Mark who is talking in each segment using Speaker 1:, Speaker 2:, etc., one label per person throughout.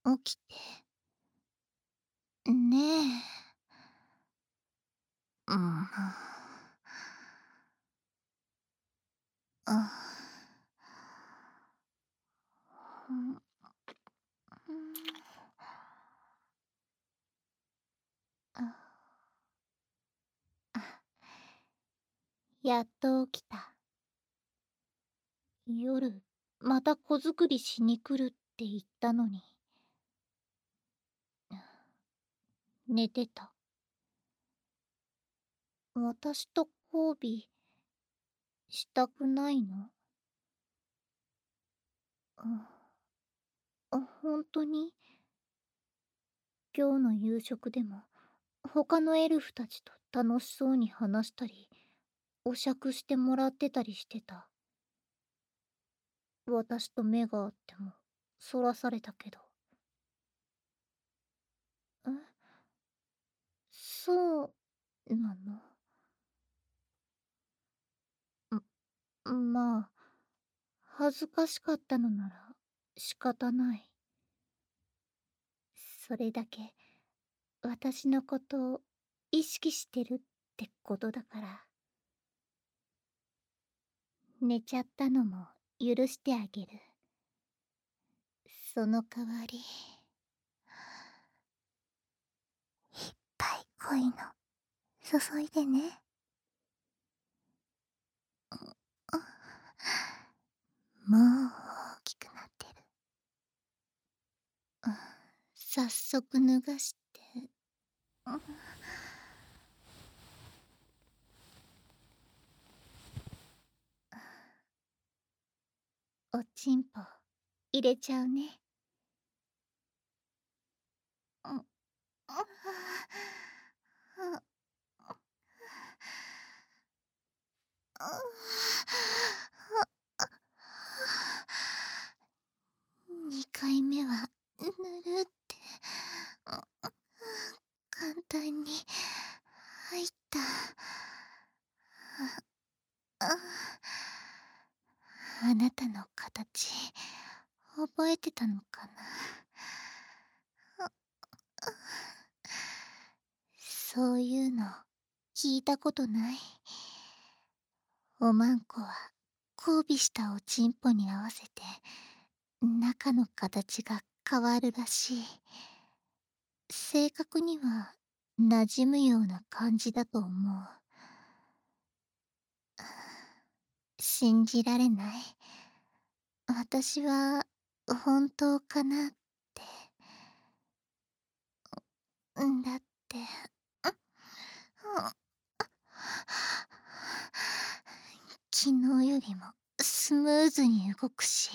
Speaker 1: 起きて。ねえ。うん。うん。やっと起きた。夜、また子作りしに来るって言ったのに。寝てた。私と交尾したくないの？ほんとに？今日の夕食でも他のエルフたちと楽しそうに話したり、お酌してもらってたりしてた。私と目が合ってもそらされたけど。え、そうなの？まあ、恥ずかしかったのなら仕方ない。それだけ私のことを意識してるってことだから。寝ちゃったのも許してあげる。その代わり、いっぱい恋の注いでね。もう大きくなってる。早速脱がして。おちんぽ入れちゃうね。2回目はぬるって簡単に入った。あなたの形覚えてたのかな。そういうの聞いたことない。おまんこは交尾したおちんぽに合わせて中の形が変わるらしい。正確には馴染むような感じだと思う。信じられない。私は本当かなって。だって、昨日よりもスムーズに動くし、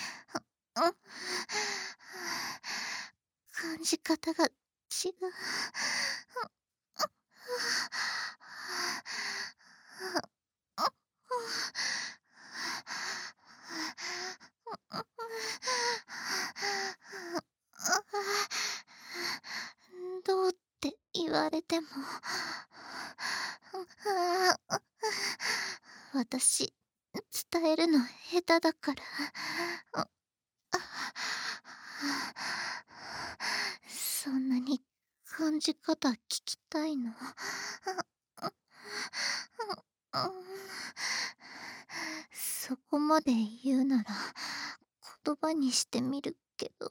Speaker 1: 感じ方が違う。どうって言われても、私、伝えるの下手だから。そんなに感じ方聞きたいの？そこまで言うなら言葉にしてみるけど。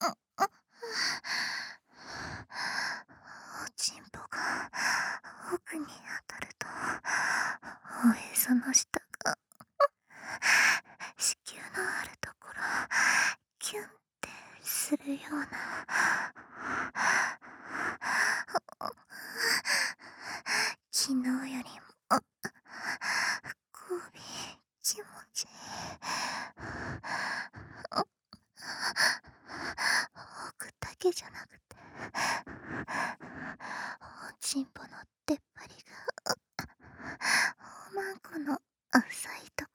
Speaker 1: おちんぽが奥に当たるとおへその下が子宮のあるところキュンってするような。昨日よりも交尾気持ちいい。奥だけじゃなくておちんぽの出っ張りがおまんこの浅いとこ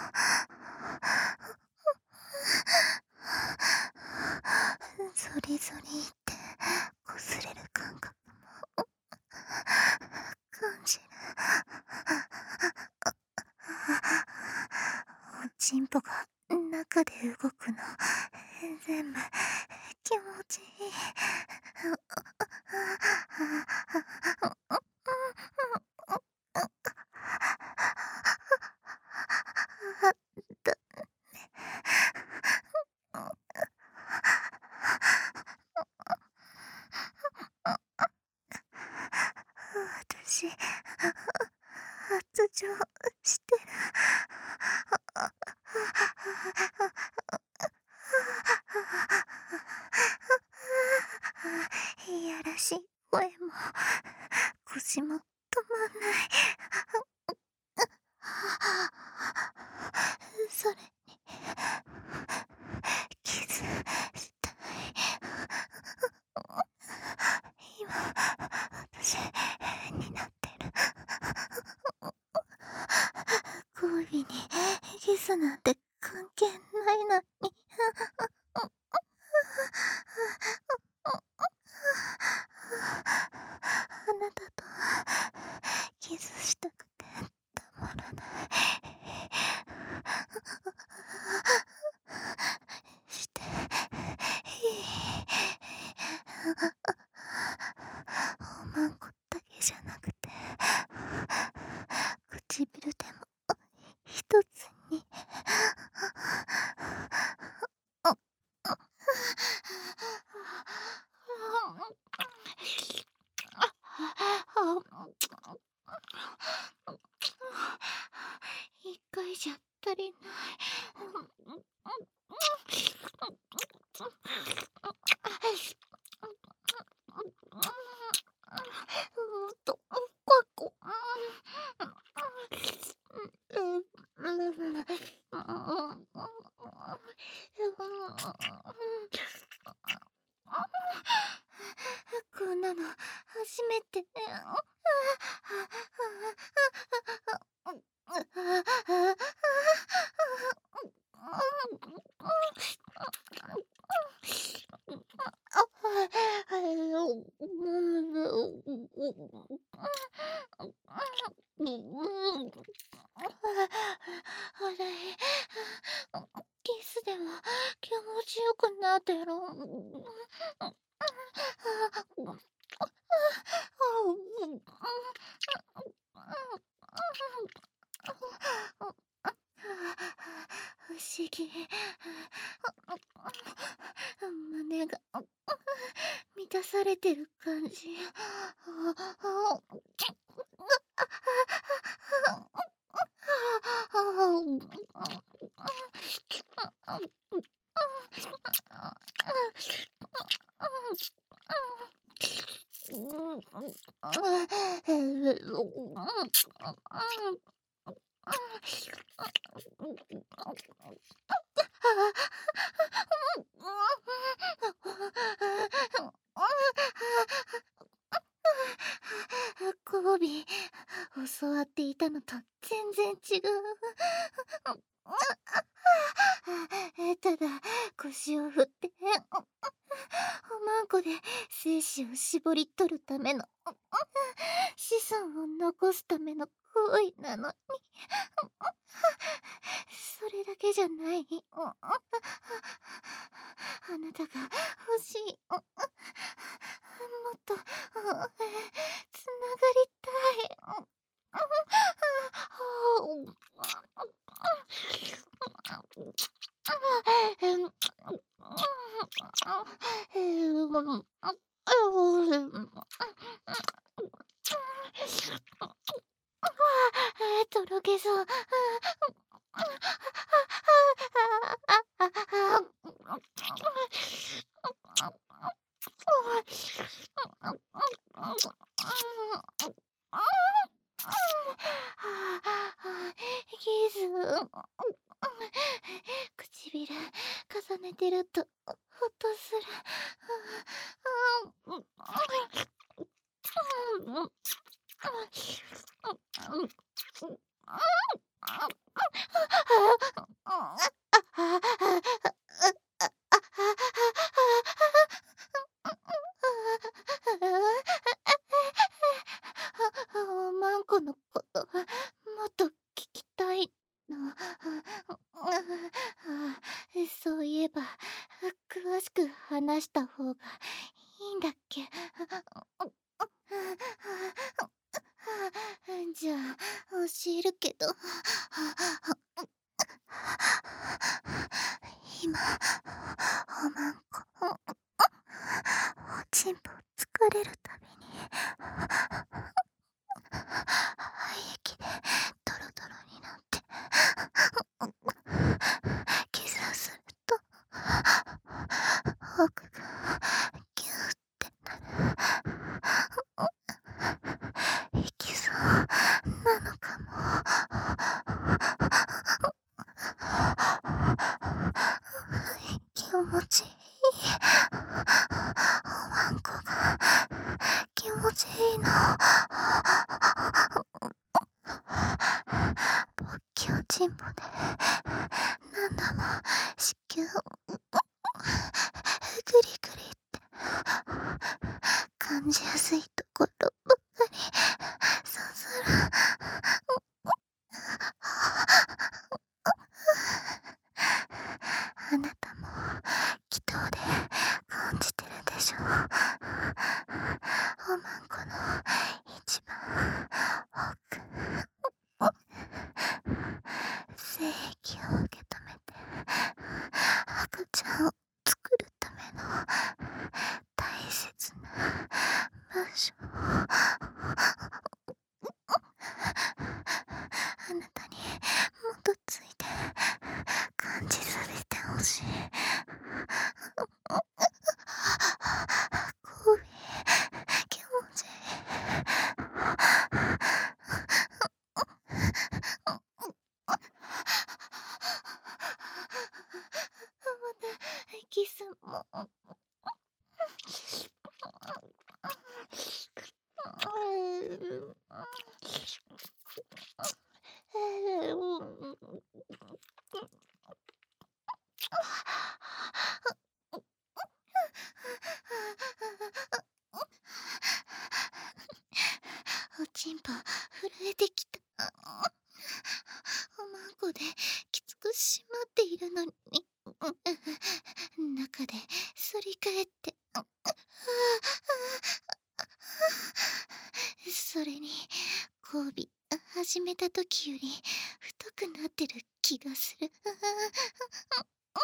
Speaker 1: ろゾリゾリって擦れる感覚も感じる。おちんぽが中で動くの全部気持ちいい。だ私、発情してる。いやらしい声も腰も止まんない。それにキスしたい。今私になってる。交尾にキスなんて関係ないのに。あなたとキスしたくてたまらない。していい。おまんこだけじゃなくて唇でも一つに。一回じゃ足りない。もっと深く。こんなの初めて。キスでも気持ちよくなってる。不思議。胸が満たされてる感じ。交尾、教わっていたのと全然違う。ただ腰を振っておまんこで精子を絞り取るための、子孫を残すための行為なのに、それだけじゃない。あなたが欲しい。もっとつながりたい。とろけそう。キス。唇重ねてるとほっとする。マンコのこともっと聞きたいの。そういえば詳しく話した方がいいんだっけ？じゃあ、教えるけど。今、おまんこ、おちんぽ疲れるたびに、肺液でドロドロになって、キスすると、奥がギューってなる。いきそうなのかも。気持ちいい。おまんこが気持ちいいの。ぼっきおちんぽで何度も子宮をグリグリって感じやすいところばっかりさすら。あなたも気筒で感じてるでしょ。おまんこの一番奥、精液を受け止めて赤ちゃんを作るための大切な場所。あなたにもっとついて感じさせてほしい。コービー、気持ちいい。またキスも。おちんぽ震えてきた。おまんこできつく締まっているのに、中で反り返って、それに交尾始めた時より太くなってる気がする。あ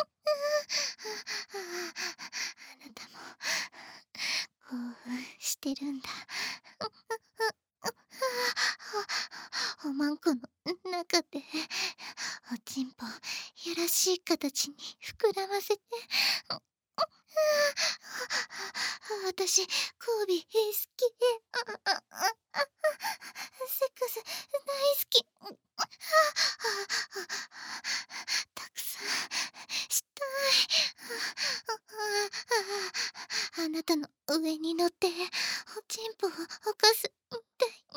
Speaker 1: なたも興奮してるんだ。おまんこの中でおちんぽやらしい形に膨らませて。私交尾好き。セックス大好き。たくさんしたい。あなたの上に乗っておちんぽを犯すみたいに。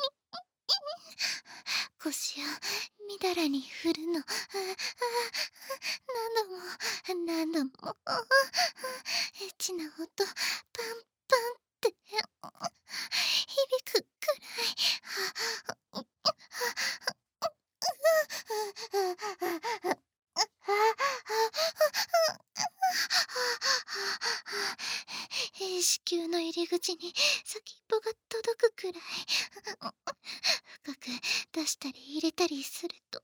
Speaker 1: 腰をみだらに振るの。何度もエッチな音パンパンって響くくらい。子宮の入り口に先っぽが届くくらい深く出したり入れたりすると、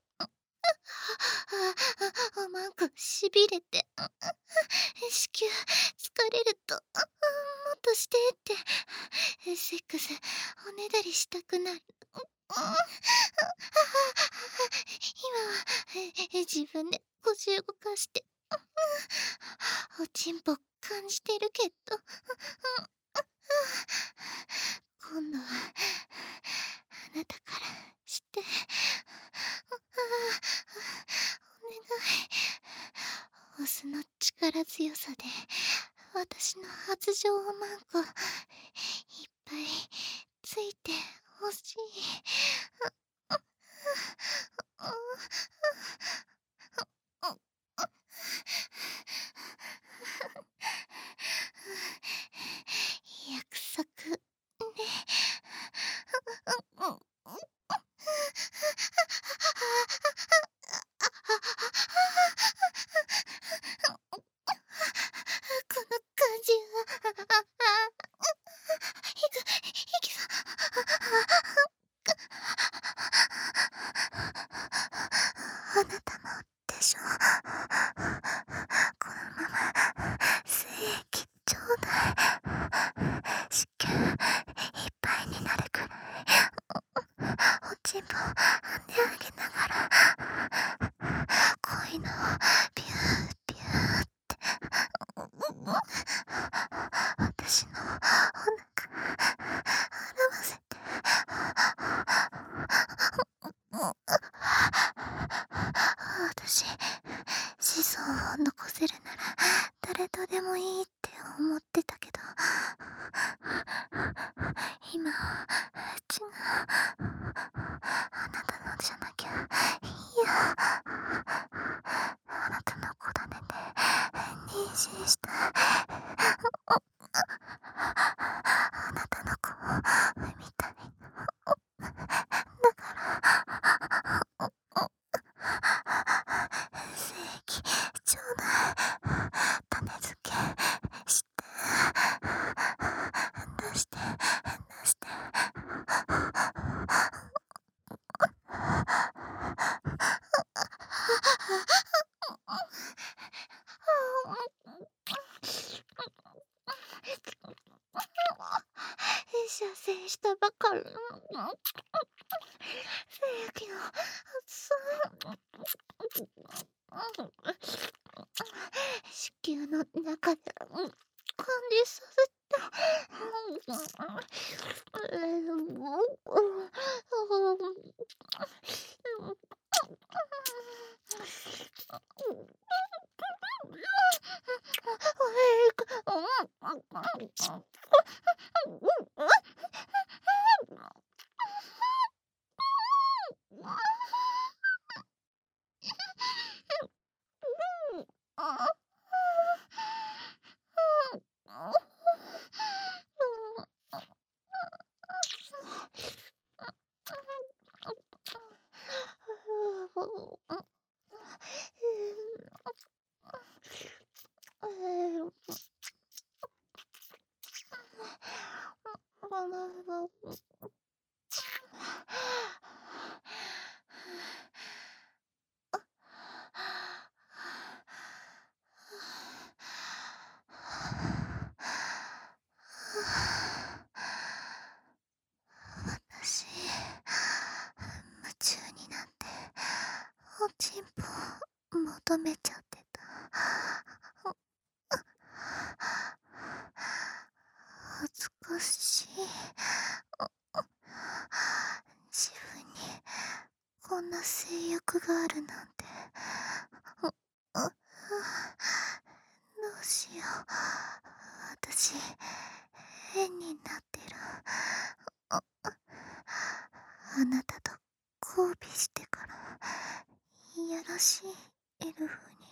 Speaker 1: おまんこしびれて、子宮疲れると、もっとしてってセックスおねだりしたくなる。今は自分で腰動かしておちんぽ感じてるけど、今度はあなたからして、お願い。オスの力強さで私の発情をまんこいっぱいついてほしい。約束ね。 心した。あなたの子を産みたい。だから精液ちょうだい。種付けして出して出して。射精したばかりの精液の熱子宮の中で感じさせた。私、夢中になっておちんぽ求めちゃってた。恥ずかしい。自分にこんな性欲があるなんて。どうしよう。私、変になってる。あなたと交尾してからいやらしいエルフに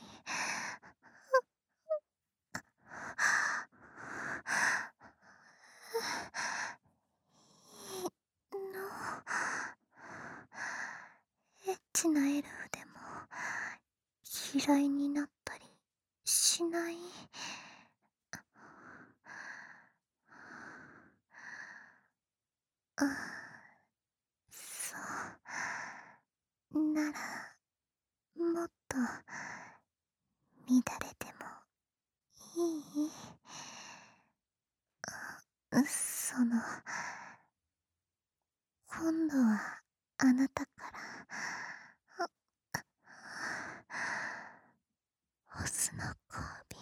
Speaker 1: のエッチなエルフでも嫌いになったりしない？そうならもっと乱れてもいい？今度はあなたからオスの交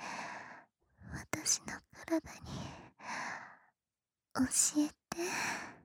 Speaker 1: 尾私の体に教えて。